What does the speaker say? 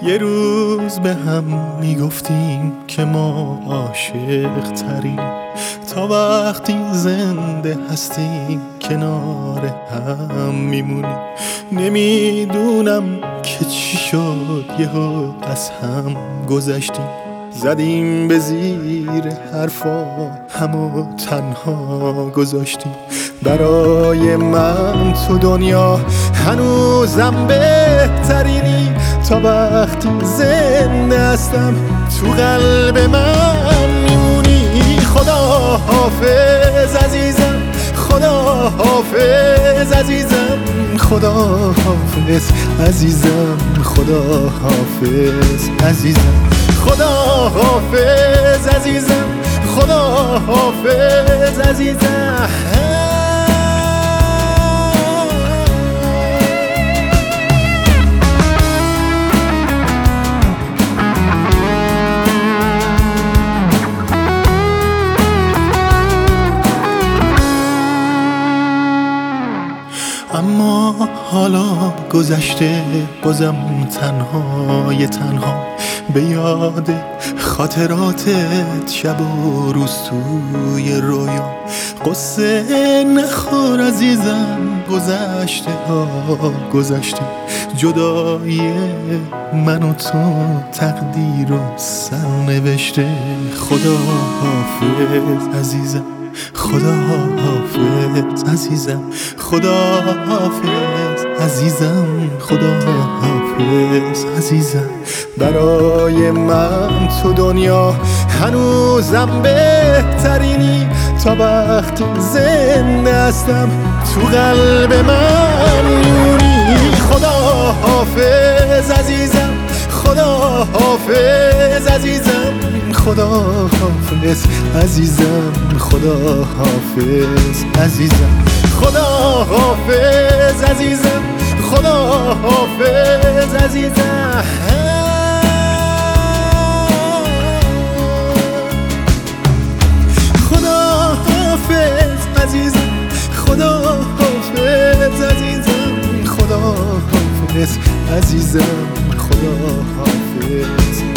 یه روز به هم میگفتیم که ما عاشق تریم، تا وقتی زنده هستیم کنار هم میمونیم. نمیدونم که چی شد یهو از هم گذشتیم، زدیم به زیر حرفا همو تنها گذاشتیم. برای من تو دنیا هنوزم بهترینی، تا وقتی زنده هستم تو قلب من میمونی. خدا حافظ عزیزم، خدا حافظ عزیزم، خدا حافظ عزیزم، خدا حافظ عزیزم، خدا حافظ عزیزم، خدا حافظ عزیزم. اما حالا گذشته، بازم تنها به یاد خاطراتت شب و روز توی رویا. قصه نخور عزیزم، گذشته ها گذشته، جدایی من و تو تقدیر و سرنوشته. خدا حافظ عزیزم، خدا حافظ عزیزم، خدا حافظ عزیزم، خدا حافظ عزیزم. برای من تو دنیا هنوزم بهترینی، تا وقتی زنده هستم تو قلب من میمونی. خدا حافظ عزیزم، خدا حافظ عزیزم، خدا حافظ عزیزم، خدا حافظ عزیزم، خدا حافظ عزیزم، خدا حافظ عزیزم. خدا حافظ عزیزم، خدا حافظ عزیزم، خدا حافظ عزیزم، خدا حافظ.